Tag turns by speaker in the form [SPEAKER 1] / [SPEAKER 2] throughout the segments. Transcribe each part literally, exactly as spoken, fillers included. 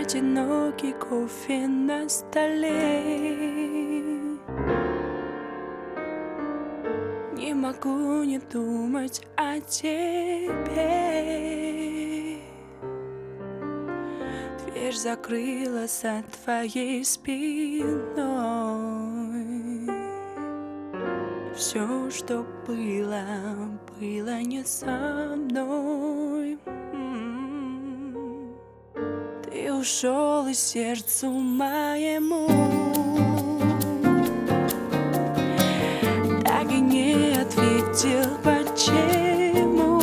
[SPEAKER 1] одинокий кофе на столе. Не могу не думать о тебе. Дверь закрылась за твоей спиной. Все, что было, было не со мной. Ты ушел из сердцу моему, так и не ответил, почему.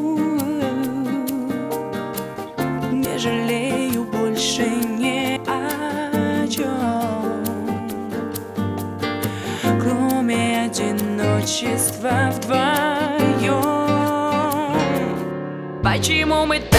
[SPEAKER 1] Не жалею больше ни о чем, кроме одиночества вдвоем. Почему мы